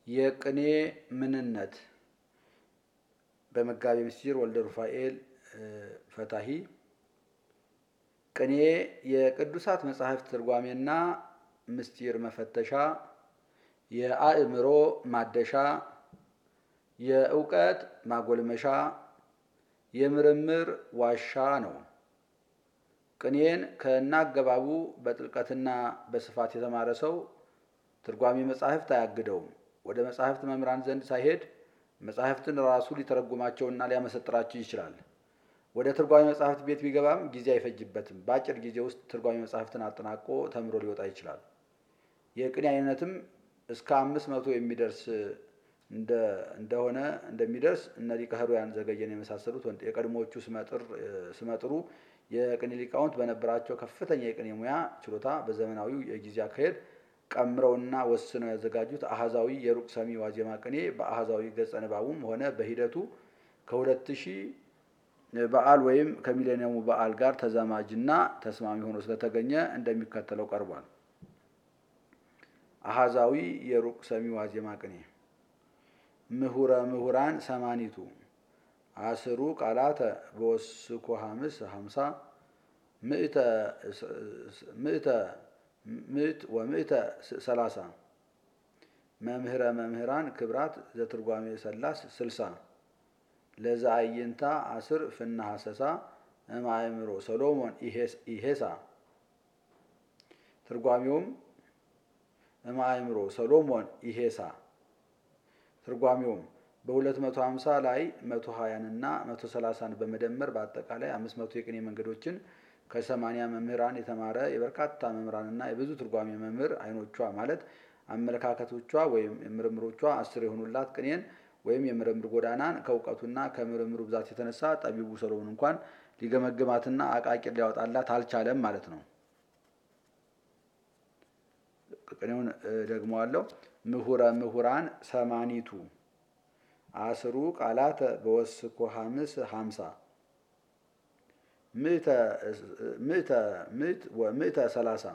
የቅኔ ምንነት በመጋቤ ምስጢር ወልደ ሩፋኤል ፈታሂ። ቅኔ የቅዱሳት መጻሕፍት ትርጓሜና ምስጢር መፈተሻ፣ የአእምሮ ማደሻ፣ የእውቀት ማጎልመሻ፣ የምርምር ዋሻ ነው። ቅኔን ከናገባቡ በጥልቀትና በስፋት የተማረ ሰው ትርጓሜ መጻሕፍት አያግደውም። ወደ መጻሕፍት መምህራን ዘንድ ሳይሄድ መጻሕፍትን ራሱ ሊተረጉማቸውና ሊያመሰጥራቸው ይችላል። ወደ ትርጓሜ መጻሕፍት ቤት ቢገባም ጊዜ አይፈጅበትም። በአጭር ጊዜ ውስጥ ትርጓሜ መጻሕፍትን አጠናቆ ተምሮ ሊወጣ ይችላል። የቅኔ አይነትም እስከ 500 የሚደርስ እንደሚደርስ እነ ሊቀ ኅሩያን ዘገየን የመሳሰሉት የቀድሞዎቹ ስመጥሩ የቅኔ ሊቃውንት በነበራቸው ከፍተኛ የቅኔ ሙያ ችሎታ በዘመናዊው የጊዜ አካሄድ ቀምረውና ወስነው ያዘጋጁት አሃዛዊ የሩቅ ሰሚ ዋዜማ ቅኔ በአሃዛዊ ገጸ ንባቡም ሆነ በሂደቱ ከ2000 በዓል ወይም ከሚሌኒየሙ በዓል ጋር ተዛማጅና ተስማሚ ሆኖ ስለተገኘ እንደሚከተለው ቀርቧል። አሃዛዊ የሩቅ ሰሚ ዋዜማ ቅኔ ምሁረ ምሁራን ሰማኒቱ አስሩ ቃላተ በወስኮ ሀምስ 50 ምዕተ 30 መምህረ መምህራን ክብራት ዘትርጓሜ ሰላስ 60 ለዛ አይንታ 10 ፍና ሐሰሳ እማእምሮ ሰሎሞን ኢሄሳ። ትርጓሜውም እማእምሮ ሰሎሞን ኢሄሳ። ትርጓሜውም በ250 ላይ 120 እና 130ን በመደመር በአጠቃላይ 500 የቅኔ መንገዶችን ከ80 መምህራን የተማረ የበርካታ መምህራንና የብዙ ትርጓሜ መምህር አይኖቿ ማለት አመለካከቶቿ ወይም ምርምሮቿ 10 የሆኑላት ቅኔን ወይም የምርምር ጎዳናን ከእውቀቱና ከምርምሩ ብዛት የተነሳ ጠቢቡ ሰሎሞን እንኳን ሊገመግማትና አቃቂር ሊያወጣላት አልቻለም ማለት ነው። ቅኔውን ደግመዋለሁ። ምሁረ ምሁራን ሰማኒቱ አስሩ ቃላተ በወስኮ ሀምስ 50 ምዕተ 30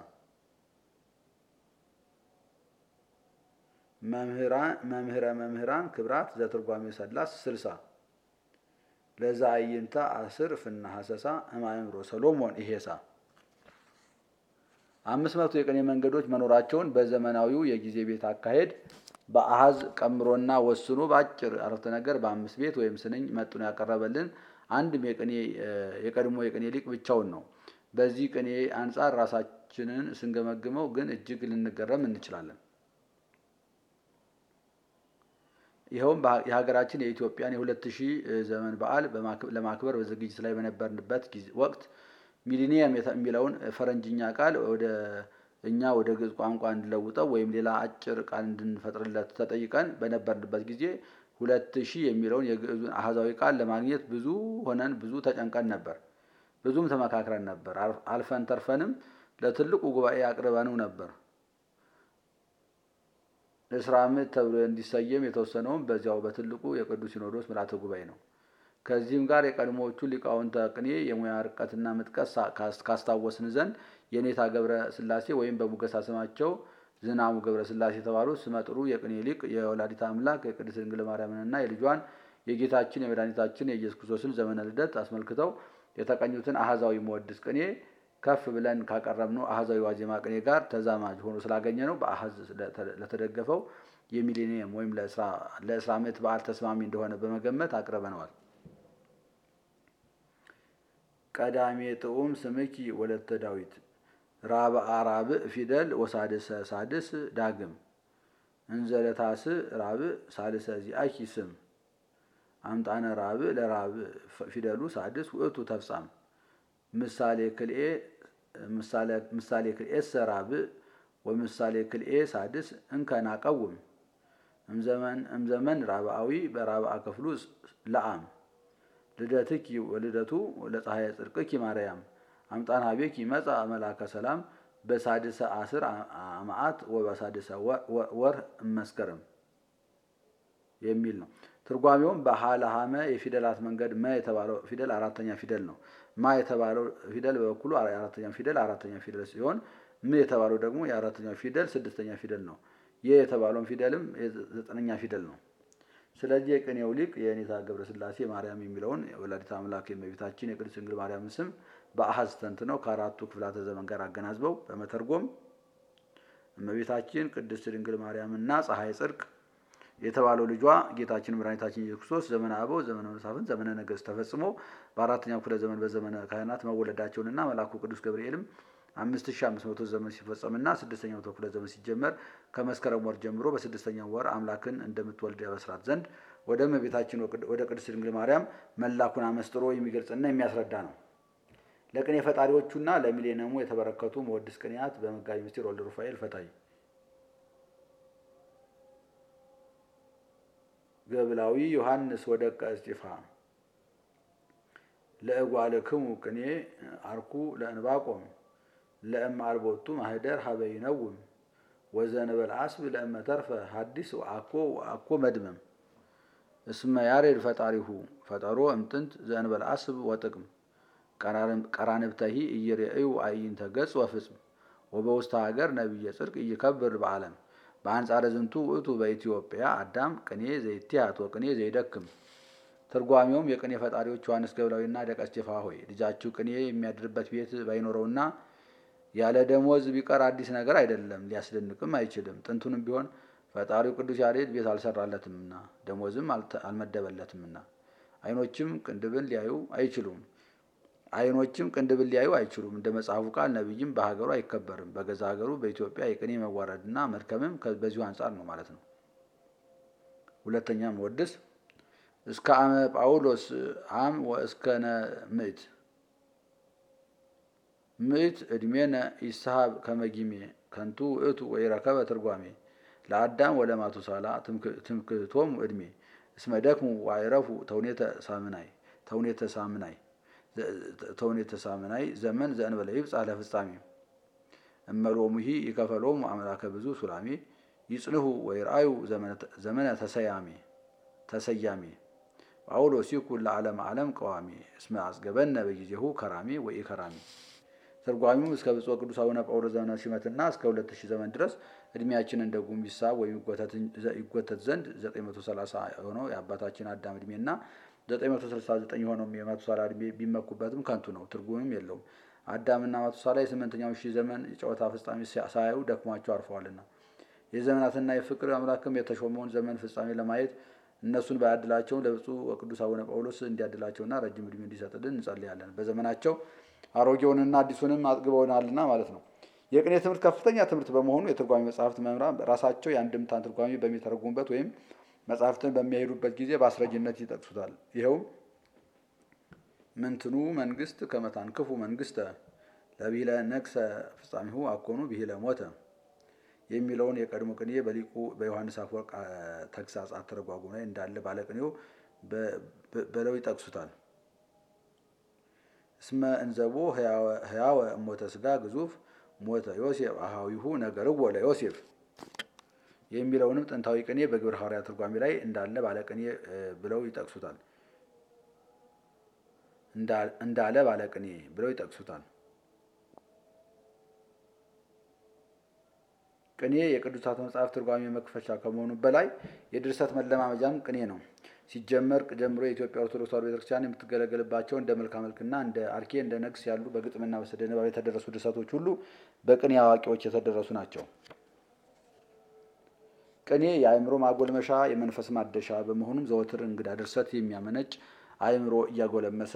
መምህረ መምህራን ክብራት ዘትርጓሜ ሰላስ 60 ለዛ አይንታ 10 ፍና ሐሰሳ እማእምሮ ሰሎሞን ኢሄሳ። 500 የቅኔ መንገዶች መኖራቸውን በዘመናዊው የጊዜ ቤት አካሄድ በአሃዝ ቀምሮና ወስኖ በአጭር አረፍተ ነገር በ5 ቤት ወይም ስንኝ መጥኖ ያቀረበልን አንድም የቀድሞ የቅኔ ሊቅ ብቻውን ነው። በዚህ ቅኔ አንጻር ራሳችንን ስንገመግመው ግን እጅግ ልንገረም እንችላለን። ይኸውም የሀገራችን የኢትዮጵያን የ2000 ዘመን በዓል ለማክበር በዝግጅት ላይ በነበርንበት ወቅት ሚሊኒየም የሚለውን ፈረንጅኛ ቃል እኛ ወደ ግዕዝ ቋንቋ እንድለውጠው ወይም ሌላ አጭር ቃል እንድንፈጥርለት ተጠይቀን በነበርንበት ጊዜ 2000 የሚለውን የግዕዙን አሃዛዊ ቃል ለማግኘት ብዙ ተጨንቀን ነበር። ብዙም ተመካክረን ነበር። አልፈን ተርፈንም ለትልቁ ጉባኤ አቅርበነው ነበር። እስራ ምዕት ተብሎ እንዲሰየም የተወሰነውም በዚያው በትልቁ የቅዱስ ሲኖዶስ ምልዓተ ጉባኤ ነው። ከዚህም ጋር የቀድሞዎቹ ሊቃውንተ ቅኔ የሙያ ርቀትና ምጥቀት ካስታወስን ዘንድ የኔታ ገብረ ሥላሴ ወይም በሙገሳ ስማቸው ዝናሙ ገብረ ሥላሴ የተባሉት ስመጥሩ የቅኔ ሊቅ የወላዲተ አምላክ የቅድስት ድንግል ማርያምንና የልጇን የጌታችን የመድኃኒታችን የኢየሱስ ክርስቶስን ዘመነ ልደት አስመልክተው የተቀኙትን አሃዛዊ መወድስ ቅኔ ከፍ ብለን ካቀረብነው አሃዛዊ ዋዜማ ቅኔ ጋር ተዛማጅ ሆኖ ስላገኘ ነው በአሃዝ ለተደገፈው የሚሌኒየም ወይም ለእስራ ምዕት በዓል ተስማሚ እንደሆነ በመገመት አቅርበነዋል። ቀዳሜ ጥዑም ስምኪ ወለተ ዳዊት ራብአ ራብዕ ፊደል ወሳድሰ ሳድስ ዳግም እንዘለታስ ራብዕ ሳልሰ ዚአኪ ስም አምጣነ ራብዕ ለራብዕ ፊደሉ ሳድስ ውእቱ ተፍጻም ምሳሌ ክልኤሰ ራብዕ ወምሳሌ ክልኤ ሳድስ እንከን አቀውም እምዘመን ራብዓዊ በራብዓ ክፍሉ ለአም ልደትኪ ወልደቱ ለፀሐየ ጽድቅኪ ማርያም አምጣን ሀቤኪ መጻ መላከ ሰላም በሳድሰ 10 አማዓት ወበሳድሰ ወር መስከረም የሚል ነው። ትርጓሜውም በሃለሃመ የፊደላት መንገድ መ የተባለው ፊደል አራተኛ ፊደል ነው። ማ የተባለው ፊደል በበኩሉ አራተኛ ፊደል ሲሆን ም የተባለው ደግሞ የአራተኛው ፊደል ስድስተኛ ፊደል ነው። የተባለውን ፊደልም የ9ኛ ፊደል ነው። ስለዚህ የቅኔው ሊቅ የኔታ ገብረስላሴ ማርያም የሚለውን የወላዲተ አምላክ የእመቤታችን የቅድስት ድንግል ማርያምን ስም በአሐዝ ተንትነው ከአራቱ ክፍላተ ዘመን ጋር አገናዝበው በመተርጎም እመቤታችን ቅድስት ድንግል ማርያምና ፀሐይ ጽድቅ የተባለው ልጇ ጌታችን መድኃኒታችን ኢየሱስ ክርስቶስ ዘመነ አበው፣ ዘመነ መሳፍንት፣ ዘመነ ነገሥት ተፈጽሞ በአራተኛው ክፍለ ዘመን በዘመነ ካህናት መወለዳቸውንና መልአኩ ቅዱስ ገብርኤልም 5500 ዘመን ሲፈጸምና 6ኛው ክፍለ ዘመን ሲጀመር ከመስከረም ወር ጀምሮ በ6ኛው ወር አምላክን እንደምትወልድ ያበስራት ዘንድ ወደ እመቤታችን ወደ ቅድስት ድንግል ማርያም መላኩን አመስጥሮ የሚገልጽና የሚያስረዳ ነው። ለቅኔ ፈጣሪዎቹና ለሚሌኒየሙ የተበረከቱ መወድስ ቅኔያት በመጋቢ ምስጢር ወልደ ሩፋኤል ፈታይ፣ ገብላዊ ዮሐንስ ወደቀ እስጢፋ፣ ለእጓልክሙ ቅኔ አርኩ ለእንባቆም፣ ለእመ አልቦቱ ማህደር ሀበ ይነውም፣ ወዘንበል አስብ ለእመ ተርፈ ሐዲስ አኮ መድመም፣ እስመ ያሬድ ፈጣሪሁ ፈጠሮ እምጥንት ዘእንበል አስብ ወጥቅም፣ ቀራንብተሂ እይርእዩ አዕይንተ ገጽ ወፍጽም፣ ወበውስተ ሀገር ነቢየ ጽድቅ እይከብር በዓለም፣ በአንጻረ ዝንቱ ውእቱ በኢትዮጵያ አዳም ቅኔ ዘይትያት ወቅኔ ዘይደክም። ትርጓሜውም የቅኔ ፈጣሪዎች ዮሐንስ ገብላዊና ደቀ እስጢፋ ሆይ ልጃችሁ ቅኔ የሚያድርበት ቤት ባይኖረውና ያለ ደሞዝ ቢቀር አዲስ ነገር አይደለም፣ ሊያስደንቅም አይችልም። ጥንቱንም ቢሆን ፈጣሪው ቅዱስ ያሬድ ቤት አልሰራለትምና ደሞዝም አልመደበለትምና። ዓይኖችም ቅንድብን ሊያዩ አይችሉም። እንደ መጽሐፉ ቃል ነቢይም በሀገሩ አይከበርም። በገዛ ሀገሩ በኢትዮጵያ የቅኔ መዋረድና መድከምም በዚሁ አንጻር ነው ማለት ነው። ሁለተኛ መወድስ እስከ አመ ጳውሎስ አም ወእስከነ ምዕት ዕድሜነ ይስሐብ ከመጊሜ ከንቱ ውእቱ ወይረከበ ትርጓሜ፣ ለአዳም ወለማቱሳላ ትምክህቶሙ ዕድሜ እስመ ደክሙ ወአይረፉ ተውኔተ ሳምናይ ዘመን ዘእንበለ ይብጽሕ ለፍጻሜ፣ እመሎሙሂ ይከፈሎሙ አምላከ ብዙ ሱላሜ፣ ይጽንሁ ወይርአዩ ዘመነ ተሰያሜ፣ ጳውሎስ ይኩን ለዓለም ዓለም ቀዋሜ፣ እስመ አጽገበነ በጊዜሁ ከራሜ ወኢከራሜ። ትርጓሚው እስከ ብፁዕ ቅዱስ አቡነ ጳውሎስ ዘመነ ሲመትና እስከ 2000 ዘመን ድረስ እድሜያችን እንደ ጉም ይሳብ ወይም ይጎተት ዘንድ 930 የሆነው የአባታችን አዳም እድሜና 969 የሆነው የማቱሳላ እድሜ ቢመኩበትም ከንቱ ነው፣ ትርጉምም የለውም። አዳምና ማቱሳላ የ8ኛው ሺህ ዘመን የጨዋታ ፍጻሜ ሳያዩ ደክሟቸው አርፈዋልና የዘመናትና የፍቅር አምላክም የተሾመውን ዘመን ፍጻሜ ለማየት እነሱን ባያድላቸው ለብፁዕ ወቅዱስ አቡነ ጳውሎስ እንዲያድላቸውና ረጅም እድሜ እንዲሰጥልን እንጸልያለን። በዘመናቸው አሮጌውንና አዲሱንም አጥግበውናልና ማለት ነው። የቅኔ ትምህርት ከፍተኛ ትምህርት በመሆኑ የትርጓሜ መጽሐፍት መምህራን ራሳቸው የአንድምታን ትርጓሜ በሚተረጉሙበት ወይም መጽሐፍትን በሚያሄዱበት ጊዜ በአስረጅነት ይጠቅሱታል። ይኸውም ምንትኑ መንግስት ከመታንክፉ መንግስተ ለብሂለ ነግሰ ፍጻሜሁ አኮኑ ብሂለ ሞተ የሚለውን የቀድሞ ቅኔ በሊቁ በዮሐንስ አፈወርቅ ተግሳጽ አተረጓጉም ላይ እንዳለ ባለቅኔው በለው ይጠቅሱታል። እስመ እንዘቦ ህያወ ሞተ ስጋ ግዙፍ ሞተ ዮሴፍ አሃዊሁ ነገርዎ ለዮሴፍ የሚለውንም ጥንታዊ ቅኔ በግብረ ሐዋርያት ትርጓሜ ላይ እንዳለ ባለቅኔ ብለው ይጠቅሱታል። ቅኔ የቅዱሳት መጽሐፍ ትርጓሜ መክፈቻ ከመሆኑ በላይ የድርሰት መለማመጃም ቅኔ ነው። ሲጀመር ጀምሮ የኢትዮጵያ ኦርቶዶክስ ተዋሕዶ ቤተክርስቲያን የምትገለገልባቸው እንደ መልክዓ መልክና እንደ አርኬ እንደ ነግስ ያሉ በግጥምና በስነ ንባብ የተደረሱ ድርሰቶች ሁሉ በቅኔ አዋቂዎች የተደረሱ ናቸው። ቅኔ የአእምሮ ማጎልመሻ የመንፈስ ማደሻ በመሆኑም ዘወትር እንግዳ ድርሰት የሚያመነጭ አእምሮ እያጎለመሰ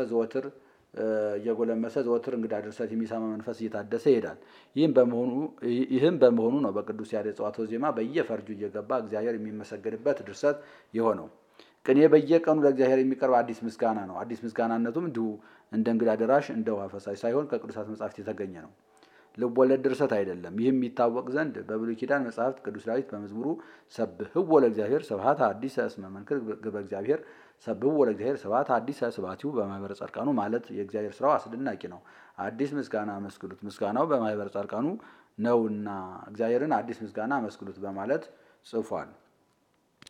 ዘወትር እንግዳ ድርሰት የሚሰማ መንፈስ እየታደሰ ይሄዳል። ይህም በመሆኑ ነው በቅዱስ ያሬድ ጸዋትወ ዜማ በየፈርጁ እየገባ እግዚአብሔር የሚመሰገንበት ድርሰት የሆነው። ቅኔ በየቀኑ ለእግዚአብሔር የሚቀርብ አዲስ ምስጋና ነው። አዲስ ምስጋናነቱም እንዲሁ እንደ እንግዳ ደራሽ እንደ ውሃ ፈሳሽ ሳይሆን ከቅዱሳት መጻሕፍት የተገኘ ነው። ልብ ወለድ ድርሰት አይደለም። ይህም የሚታወቅ ዘንድ በብሉይ ኪዳን መጻሕፍት ቅዱስ ዳዊት በመዝሙሩ ሰብሕዎ ለእግዚአብሔር ስብሐተ ሐዲሰ እስመ መንክር ግብረ እግዚአብሔር ሰብሕዎ ለእግዚአብሔር ስብሐተ ሐዲሰ ስብሐቲሁ በማኅበረ ጻድቃኑ ማለት የእግዚአብሔር ስራው አስደናቂ ነው። አዲስ ምስጋና አመስግኑት፣ ምስጋናው በማኅበረ ጻድቃኑ ነውና እግዚአብሔርን አዲስ ምስጋና አመስግኑት በማለት ጽፏል።